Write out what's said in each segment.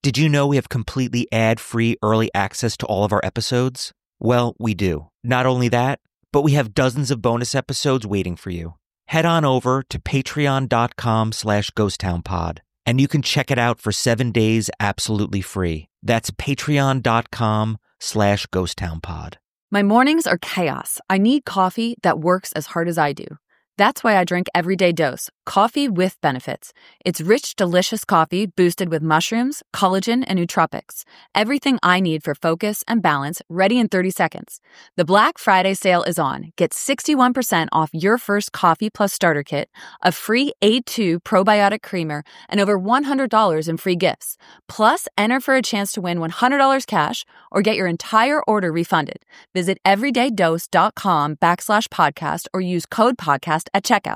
Did you know we have completely ad-free early access to all of our episodes? Well, we do. Not only that, but we have dozens of bonus episodes waiting for you. Head on over to patreon.com/ghosttownpod, and you can check it out for 7 days absolutely free. That's patreon.com/ghosttownpod. My mornings are chaos. I need coffee that works as hard as I do. That's why I drink Everyday Dose, coffee with benefits. It's rich, delicious coffee boosted with mushrooms, collagen, and nootropics. Everything I need for focus and balance, ready in 30 seconds. The Black Friday sale is on. Get 61% off your first coffee plus starter kit, a free A2 probiotic creamer, and over $100 in free gifts. Plus, enter for a chance to win $100 cash or get your entire order refunded. Visit everydaydose.com/podcast or use code podcast at checkout.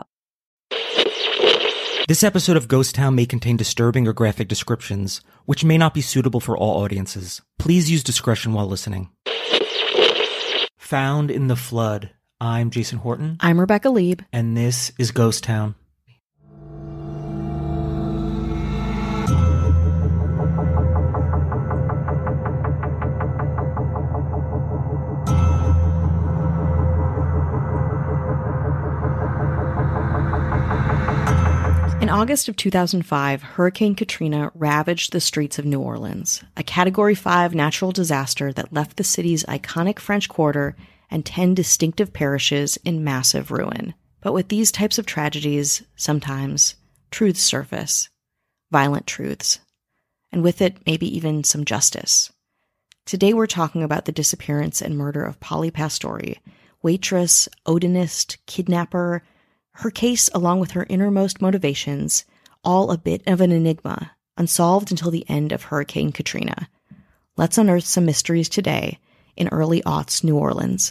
This episode of Ghost Town may contain disturbing or graphic descriptions, which may not be suitable for all audiences. Please use discretion while listening. Found in the Flood. I'm Jason Horton. I'm Rebecca Lieb. And this is Ghost Town. In August of 2005, Hurricane Katrina ravaged the streets of New Orleans, a Category 5 natural disaster that left the city's iconic French Quarter and 10 distinctive parishes in massive ruin. But with these types of tragedies, sometimes truths surface, violent truths, and with it, maybe even some justice. Today we're talking about the disappearance and murder of Polly Pastori, waitress, Odinist, kidnapper. Her case, along with her innermost motivations, all a bit of an enigma, unsolved until the end of Hurricane Katrina. Let's unearth some mysteries today in early aughts New Orleans.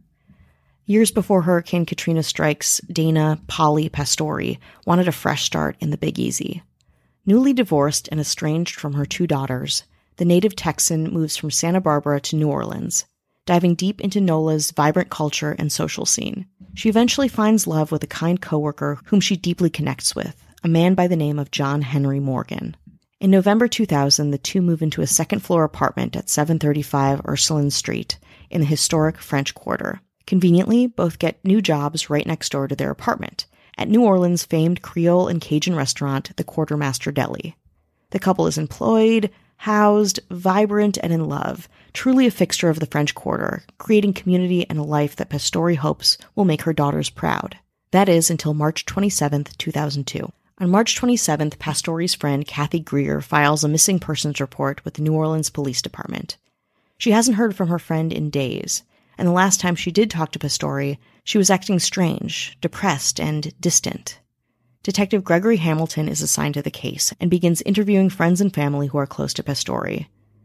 Years before Hurricane Katrina strikes, Dana Polly Pastori wanted a fresh start in the Big Easy. Newly divorced and estranged from her 2 daughters, the native Texan moves from Santa Barbara to New Orleans, diving deep into NOLA's vibrant culture and social scene. She eventually finds love with a kind coworker whom she deeply connects with, a man by the name of John Henry Morgan. In November 2000, the two move into a second-floor apartment at 735 Ursuline Street in the historic French Quarter. Conveniently, both get new jobs right next door to their apartment, at New Orleans' famed Creole and Cajun restaurant, the Quartermaster Deli. The couple is employed, housed, vibrant, and in love, truly a fixture of the French Quarter, creating community and a life that Pastori hopes will make her daughters proud. That is, until March 27, 2002. On March 27th, Pastori's friend Kathy Greer files a missing persons report with the New Orleans Police Department. She hasn't heard from her friend in days, and the last time she did talk to Pastori, she was acting strange, depressed, and distant. Detective Gregory Hamilton is assigned to the case and begins interviewing friends and family who are close to Pastori.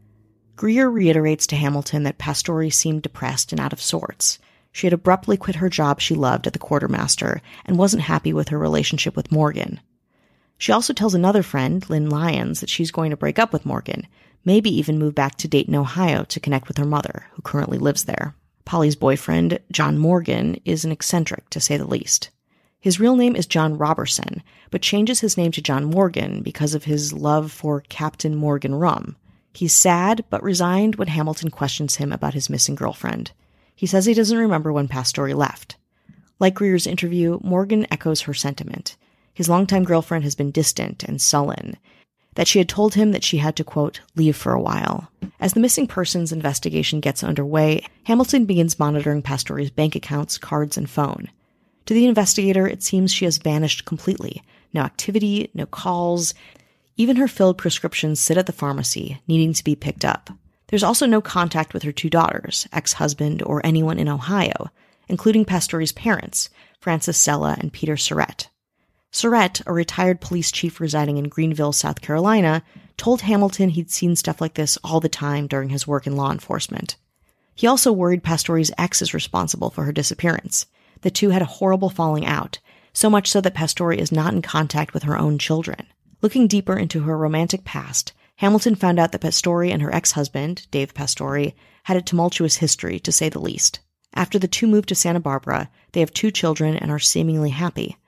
Greer reiterates to Hamilton that Pastori seemed depressed and out of sorts. She had abruptly quit her job she loved at the Quartermaster and wasn't happy with her relationship with Morgan. She also tells another friend, Lynn Lyons, that she's going to break up with Morgan, maybe even move back to Dayton, Ohio to connect with her mother, who currently lives there. Polly's boyfriend, John Morgan, is an eccentric, to say the least. His real name is John Robertson, but changes his name to John Morgan because of his love for Captain Morgan rum. He's sad, but resigned when Hamilton questions him about his missing girlfriend. He says he doesn't remember when Pastori left. Like Greer's interview, Morgan echoes her sentiment. His longtime girlfriend has been distant and sullen, that she had told him that she had to, quote, leave for a while. As the missing persons investigation gets underway, Hamilton begins monitoring Pastori's bank accounts, cards, and phone. To the investigator, it seems she has vanished completely. No activity, no calls. Even her filled prescriptions sit at the pharmacy, needing to be picked up. There's also no contact with her 2 daughters, ex-husband, or anyone in Ohio, including Pastori's parents, Francis Sella and Peter Surrett. Surrett, a retired police chief residing in Greenville, South Carolina, told Hamilton he'd seen stuff like this all the time during his work in law enforcement. He also worried Pastori's ex is responsible for her disappearance. The two had a horrible falling out, so much so that Pastori is not in contact with her own children. Looking deeper into her romantic past, Hamilton found out that Pastori and her ex-husband, Dave Pastori, had a tumultuous history, to say the least. After the two moved to Santa Barbara, they have 2 children and are seemingly happy.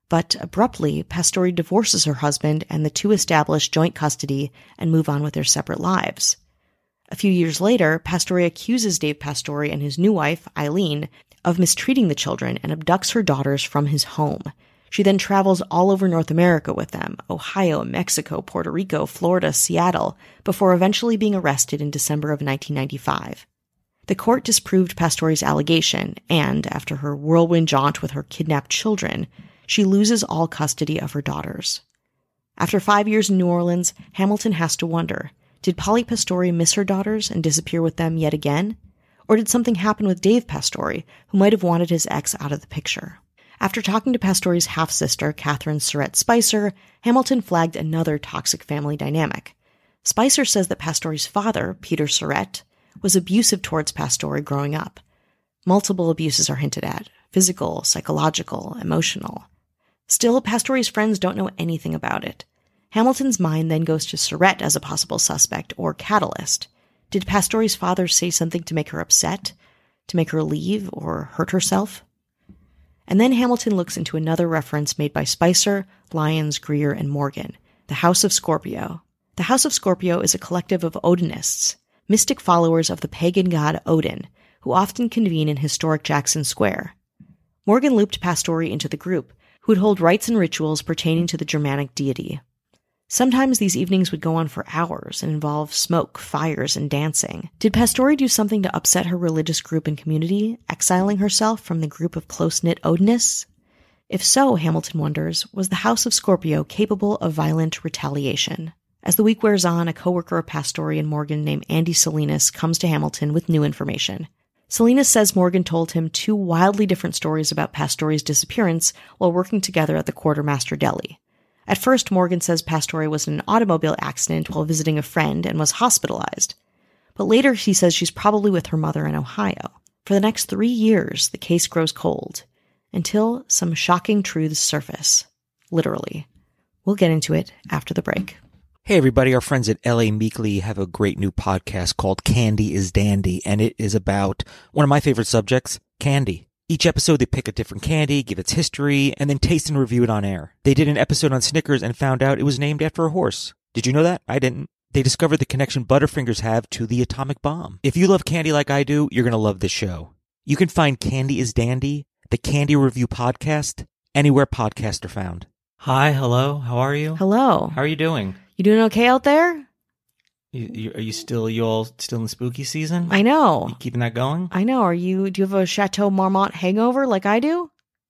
But abruptly, Pastore divorces her husband and the two establish joint custody and move on with their separate lives. A few years later, Pastore accuses Dave Pastore and his new wife, Eileen, of mistreating the children and abducts her daughters from his home. She then travels all over North America with them, Ohio, Mexico, Puerto Rico, Florida, Seattle, before eventually being arrested in December of 1995. The court disproved Pastore's allegation, and after her whirlwind jaunt with her kidnapped children, she loses all custody of her daughters. After 5 years in New Orleans, Hamilton has to wonder, did Polly Pastore miss her daughters and disappear with them yet again? Or did something happen with Dave Pastore, who might have wanted his ex out of the picture? After talking to Pastore's half-sister, Catherine Surratt Spicer, Hamilton flagged another toxic family dynamic. Spicer says that Pastore's father, Peter Surratt, was abusive towards Pastore growing up. Multiple abuses are hinted at: physical, psychological, emotional. Still, Pastore's friends don't know anything about it. Hamilton's mind then goes to Surratt as a possible suspect or catalyst. Did Pastore's father say something to make her upset? To make her leave or hurt herself? And then Hamilton looks into another reference made by Spicer, Lyons, Greer, and Morgan, the House of Scorpio. The House of Scorpio is a collective of Odinists, mystic followers of the pagan god Odin, who often convene in historic Jackson Square. Morgan looped Pastore into the group, who would hold rites and rituals pertaining to the Germanic deity. Sometimes these evenings would go on for hours and involve smoke, fires, and dancing. Did Pastore do something to upset her religious group and community, exiling herself from the group of close-knit Odinists? If so, Hamilton wonders, was the House of Scorpio capable of violent retaliation? As the week wears on, a co-worker of Pastore and Morgan named Andy Salinas comes to Hamilton with new information. Salinas says Morgan told him two wildly different stories about Pastore's disappearance while working together at the Quartermaster Deli. At first, Morgan says Pastore was in an automobile accident while visiting a friend and was hospitalized. But later he says she's probably with her mother in Ohio. For the next 3 years, the case grows cold, until some shocking truths surface. Literally. We'll get into it after the break. Hey everybody, our friends at LA Meekly have a great new podcast called Candy is Dandy, and it is about one of my favorite subjects, candy. Each episode they pick a different candy, give its history, and then taste and review it on air. They did an episode on Snickers and found out it was named after a horse. Did you know that? I didn't. They discovered the connection Butterfingers have to the atomic bomb. If you love candy like I do, you're going to love this show. You can find Candy is Dandy, the Candy Review Podcast, anywhere podcasts are found. Hi, hello, how are you? Hello. How are you doing? You doing okay out there? You all still in spooky season? I know. You keeping that going? I know. Do you have a Chateau Marmont hangover like I do?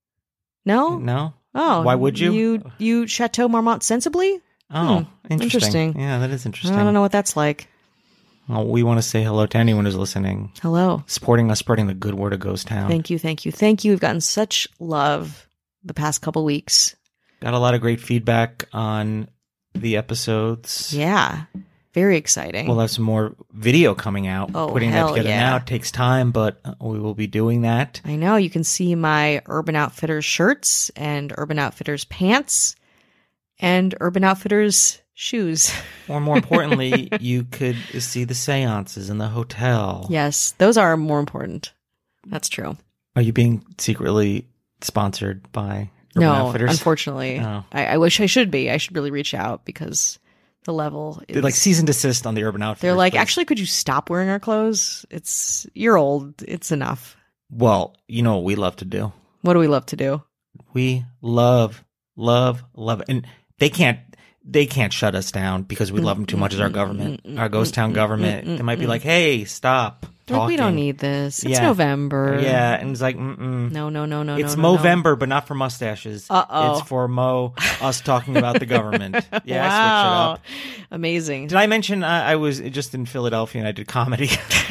No? No. Oh. Why would you? You Chateau Marmont sensibly? Oh, interesting. Yeah, that is interesting. I don't know what that's like. Well, we want to say hello to anyone who's listening. Hello. Supporting us, spreading the good word of Ghost Town. Thank you, thank you. Thank you. We've gotten such love the past couple weeks. Got a lot of great feedback on the episodes. Yeah. Very exciting. We'll have some more video coming out. Oh, Putting that together yeah. now takes time, but we will be doing that. I know. You can see my Urban Outfitters shirts and Urban Outfitters pants and Urban Outfitters shoes. Or more importantly, you could see the seances in the hotel. Yes, those are more important. That's true. Are you being secretly sponsored by Urban Outfitters? No, unfortunately. Oh. I wish I should be. I should really reach out because the level is... They're like cease and desist on the Urban Outfitters. They're like, please. actually, could you stop wearing our clothes? You're old. It's enough. Well, you know what we love to do. What do we love to do? We love it. And they can't shut us down because we love them too much as our government, our ghost town government. They might be like, hey, stop talking. Like, we don't need this. It's November. Yeah. And it's like, No. It's Movember, but not for mustaches. Uh-oh. It's for us talking about the government. Yeah, Wow. I switched it up. Amazing. Did I mention I was just in Philadelphia and I did comedy?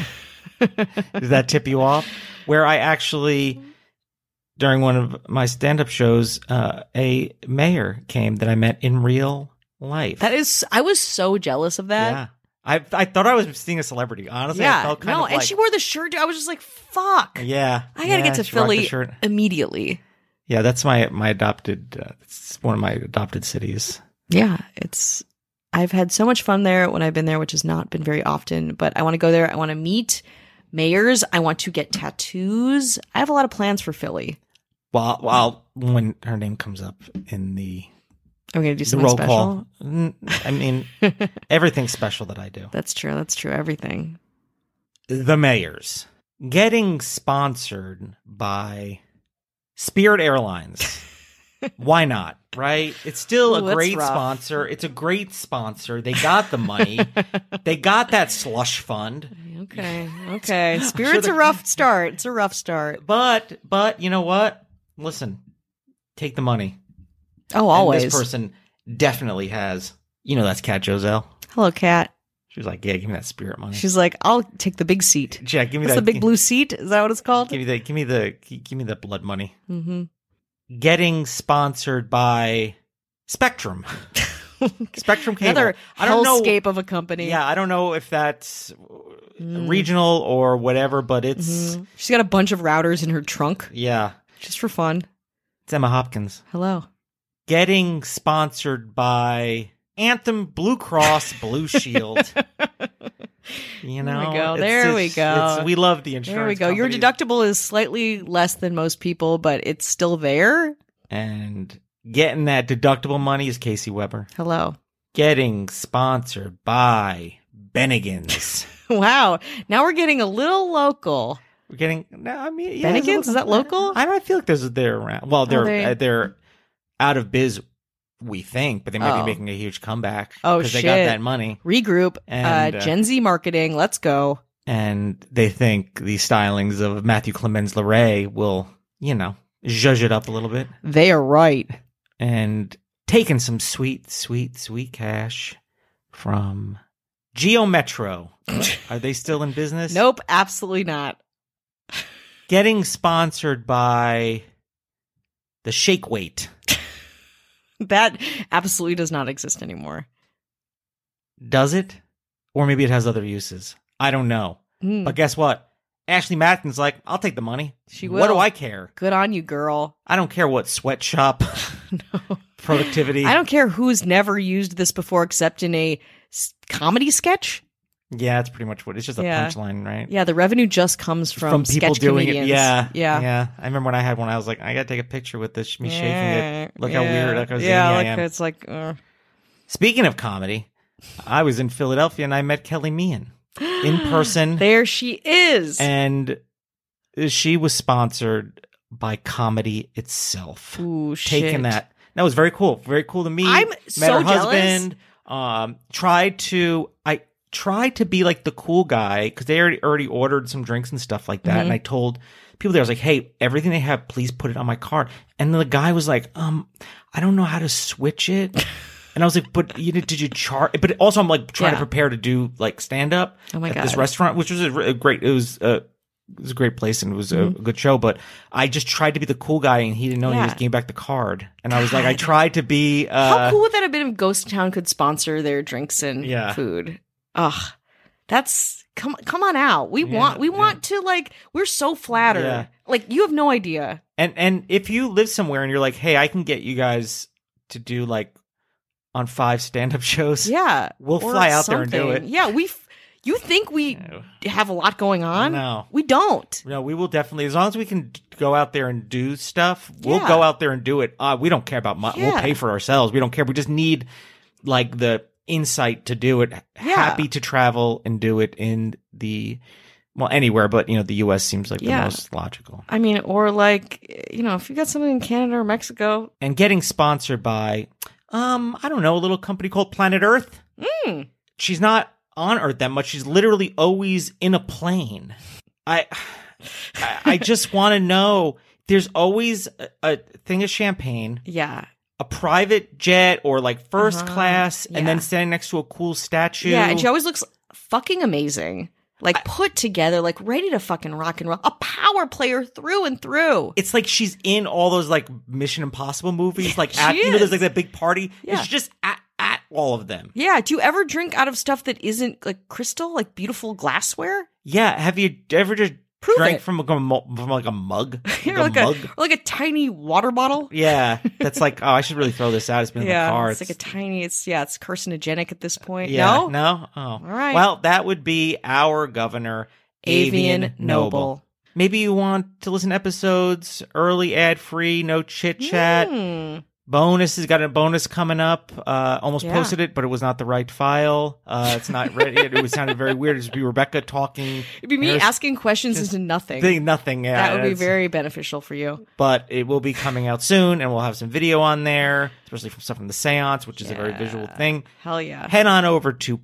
Does that tip you off? Where I actually, during one of my stand-up shows, a mayor came that I met in real life. I was so jealous of that. Yeah. I thought I was seeing a celebrity. Honestly, I felt kind of and she wore the shirt. I was just like, fuck. Yeah. I gotta get to she rocked the Philly shirt. immediately. Yeah, that's my adopted, it's one of my adopted cities. Yeah, I've had so much fun there when I've been there, which has not been very often, but I want to go there. I want to meet mayors. I want to get tattoos. I have a lot of plans for Philly. Well, when her name comes up in the I'm going to do the something roll special. call, I mean, everything's special that I do. That's true. That's true. Everything. The Mayors getting sponsored by Spirit Airlines. Why not? Right? It's still Ooh, a great that's rough. sponsor. It's a great sponsor. They got the money. They got that slush fund. Okay. Spirit's a rough start. It's a rough start. But you know what? Listen, take the money. Oh, And always. this person definitely has. You know, that's Kat Joselle. Hello, Kat. She was like, "Yeah, give me that Spirit money." She's like, I'll take the big seat. Jack, give me What's that the big blue seat? Is that what it's called? Give me the blood money. Mm-hmm. Getting sponsored by Spectrum. Spectrum Cable. Another I don't know. hellscape of a company. Yeah, I don't know if that's regional or whatever, but it's She's got a bunch of routers in her trunk yeah. just for fun. It's Emma Hopkins. Hello. Getting sponsored by Anthem, Blue Cross, Blue Shield. You know, There we go. We love the insurance. There we go. Your companies. deductible is slightly less than most people, but it's still there. And getting that deductible money is Casey Weber. Hello. Getting sponsored by Bennigan's. Wow. Now we're getting a little local. We're getting. No, I mean, yeah, it's a Bennigan's? Is that local? I feel like they're around. Well, they're out of biz. We think, but they might be making a huge comeback. Oh, because they got that money. Regroup. And, Gen Z marketing. Let's go. And they think the stylings of Matthew Clemens LeRae will, zhuzh it up a little bit. They are right. And taking some sweet, sweet, sweet cash from Geo Metro. Are they still in business? Nope, absolutely not. Getting sponsored by the Shake Weight. That absolutely does not exist anymore. Does it? Or maybe it has other uses. I don't know. But guess what? Ashley Madden's like, I'll take the money. She will. What do I care? Good on you, girl. I don't care what sweatshop productivity. I don't care who's never used this before except in a comedy sketch. Yeah, it's pretty much what it's just a punchline, right? Yeah, the revenue just comes from people sketch doing comedians. it. Yeah. Yeah. I remember when I had one, I was like, I gotta take a picture with this, me shaking it. Look how weird, look how zany I am. It's like. Speaking of comedy, I was in Philadelphia and I met Kelly Meehan in person. There she is. And she was sponsored by comedy itself. Ooh, shit. Taking that. That was very cool. Very cool to meet. I'm Met so her jealous. husband. I tried to be like the cool guy because they already ordered some drinks and stuff like that. And I told people there, I was like, hey, everything they have, please put it on my card. And then the guy was like, I don't know how to switch it. And I was like, but did you charge? But also I'm like trying to prepare to do like stand up Oh my at God. this restaurant, which was a great, it was a great place and it was a good show, but I just tried to be the cool guy and he didn't know and he Yeah. just gave back the card. And I was like, I tried to be, How cool would that have been if Ghost Town could sponsor their drinks and food? Ugh. That's come on out. We want to like we're so flattered. Yeah. Like you have no idea. And if you live somewhere and you're like, hey, I can get you guys to do like on 5 stand-up shows. Yeah. We'll or fly out there and do something. it. Yeah, you think we have a lot going on? No. We don't. No, we will definitely, as long as we can go out there and do stuff, we'll Yeah. go out there and do it. We don't care about money. We'll Yeah. pay for ourselves. We don't care. We just need like the insight to do it. Happy to travel and do it in anywhere, but the US seems like the most logical. I mean, or like, if you got something in Canada or Mexico. And getting sponsored by, I don't know, a little company called Planet Earth. She's not on Earth that much. She's literally always in a plane. I just want to know. There's always a thing of champagne. Yeah. A private jet or like first class, and Yeah. then standing next to a cool statue. Yeah, and she always looks fucking amazing. Like put together, like ready to fucking rock and roll. A power player through and through. It's like she's in all those like Mission Impossible movies. Like she at is. there's like that big party. Yeah. It's just at all of them. Yeah. Do you ever drink out of stuff that isn't like crystal, like beautiful glassware? Yeah. Have you ever just Prove drank it. from like a mug? You're Like a mug? like a tiny water bottle. Yeah. That's like, I should really throw this out. It's been in the car. It's like a tiny. It's carcinogenic at this point. Yeah. No. No? Oh. All right. Well, that would be our governor, Avian Noble. Maybe you want to listen to episodes early, ad-free, no chit-chat. Bonus has got a bonus coming up. Almost posted it, but it was not the right file. It's not ready. It sounded very weird. It'd be Rebecca talking. It'd be me asking questions into nothing. Nothing. Yeah, that would be very beneficial for you. But it will be coming out soon, and we'll have some video on there, especially from stuff from the seance, which is a very visual thing. Hell yeah. Head on over to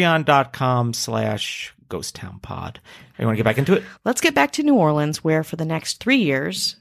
patreon.com/GhostTownPod. You want to get back into it? Let's get back to New Orleans, where for the next 3 years,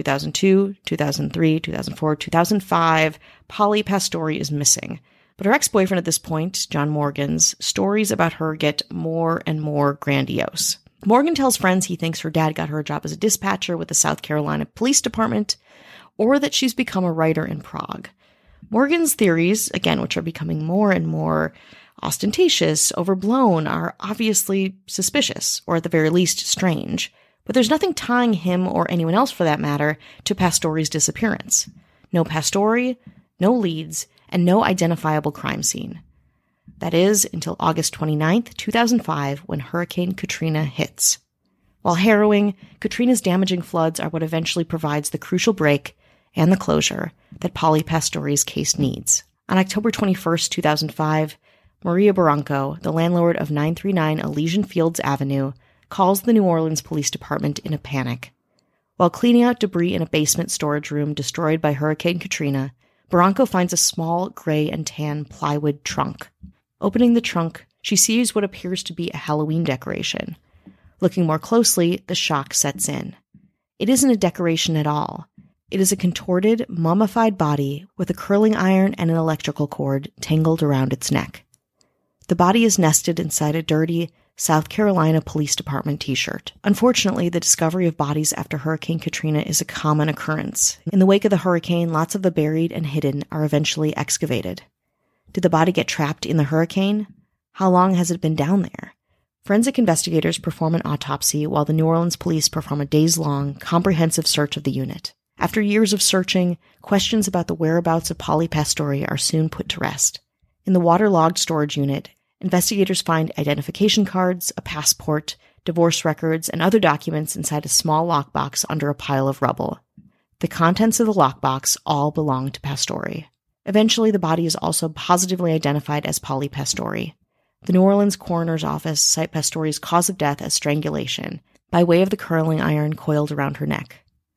2002, 2003, 2004, 2005, Polly Pastori is missing. But her ex-boyfriend at this point, John Morgan's, stories about her get more and more grandiose. Morgan tells friends he thinks her dad got her a job as a dispatcher with the South Carolina Police Department, or that she's become a writer in Prague. Morgan's theories, again, which are becoming more and more ostentatious, overblown, are obviously suspicious, or at the very least strange. But there's nothing tying him, or anyone else for that matter, to Pastori's disappearance. No Pastori, no leads, and no identifiable crime scene. That is, until August 29th, 2005, when Hurricane Katrina hits. While harrowing, Katrina's damaging floods are what eventually provides the crucial break and the closure that Polly Pastori's case needs. On October 21st, 2005, Maria Barranco, the landlord of 939 Elysian Fields Avenue, calls the New Orleans Police Department in a panic. While cleaning out debris in a basement storage room destroyed by Hurricane Katrina, Barranco finds a small gray and tan plywood trunk. Opening the trunk, she sees what appears to be a Halloween decoration. Looking more closely, the shock sets in. It isn't a decoration at all. It is a contorted, mummified body with a curling iron and an electrical cord tangled around its neck. The body is nested inside a dirty South Carolina Police Department t-shirt. Unfortunately, the discovery of bodies after Hurricane Katrina is a common occurrence. In the wake of the hurricane, lots of the buried and hidden are eventually excavated. Did the body get trapped in the hurricane? How long has it been down there? Forensic investigators perform an autopsy while the New Orleans police perform a days-long, comprehensive search of the unit. After years of searching, questions about the whereabouts of Polly Pastori are soon put to rest. In the waterlogged storage unit, investigators find identification cards, a passport, divorce records, and other documents inside a small lockbox under a pile of rubble. The contents of the lockbox all belong to Pastori. Eventually, the body is also positively identified as Polly Pastori. The New Orleans coroner's office cite Pastori's cause of death as strangulation, by way of the curling iron coiled around her neck.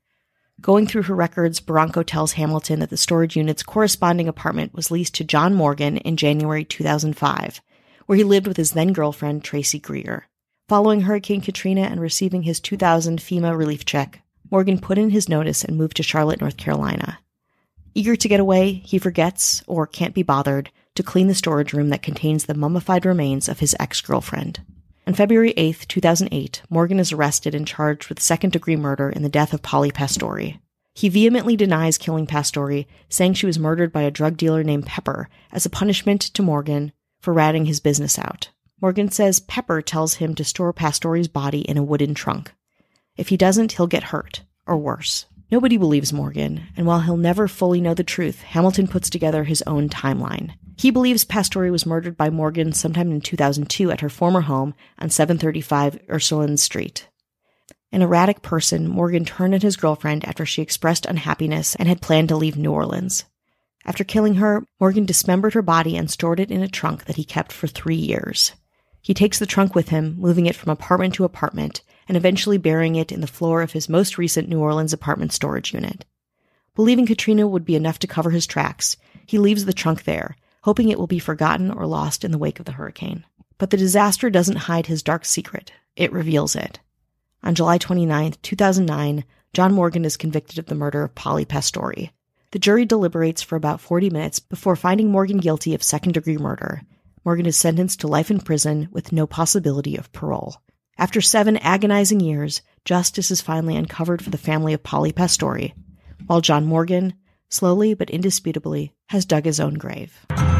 Going through her records, Barranco tells Hamilton that the storage unit's corresponding apartment was leased to John Morgan in January 2005, where he lived with his then-girlfriend, Tracy Greer. Following Hurricane Katrina and receiving his 2000 FEMA relief check, Morgan put in his notice and moved to Charlotte, North Carolina. Eager to get away, he forgets, or can't be bothered, to clean the storage room that contains the mummified remains of his ex-girlfriend. On February 8, 2008, Morgan is arrested and charged with second-degree murder in the death of Polly Pastori. He vehemently denies killing Pastori, saying she was murdered by a drug dealer named Pepper as a punishment to Morgan for ratting his business out. Morgan says Pepper tells him to store Pastori's body in a wooden trunk. If he doesn't, he'll get hurt, or worse. Nobody believes Morgan, and while he'll never fully know the truth, Hamilton puts together his own timeline. He believes Pastori was murdered by Morgan sometime in 2002 at her former home on 735 Ursuline Street. An erratic person, Morgan turned on his girlfriend after she expressed unhappiness and had planned to leave New Orleans. After killing her, Morgan dismembered her body and stored it in a trunk that he kept for 3 years. He takes the trunk with him, moving it from apartment to apartment, and eventually burying it in the floor of his most recent New Orleans apartment storage unit. Believing Katrina would be enough to cover his tracks, he leaves the trunk there, hoping it will be forgotten or lost in the wake of the hurricane. But the disaster doesn't hide his dark secret. It reveals it. On July 29, 2009, John Morgan is convicted of the murder of Polly Pastori. The jury deliberates for about 40 minutes before finding Morgan guilty of second-degree murder. Morgan is sentenced to life in prison with no possibility of parole. After 7 agonizing years, justice is finally uncovered for the family of Polly Pastori, while John Morgan, slowly but indisputably, has dug his own grave.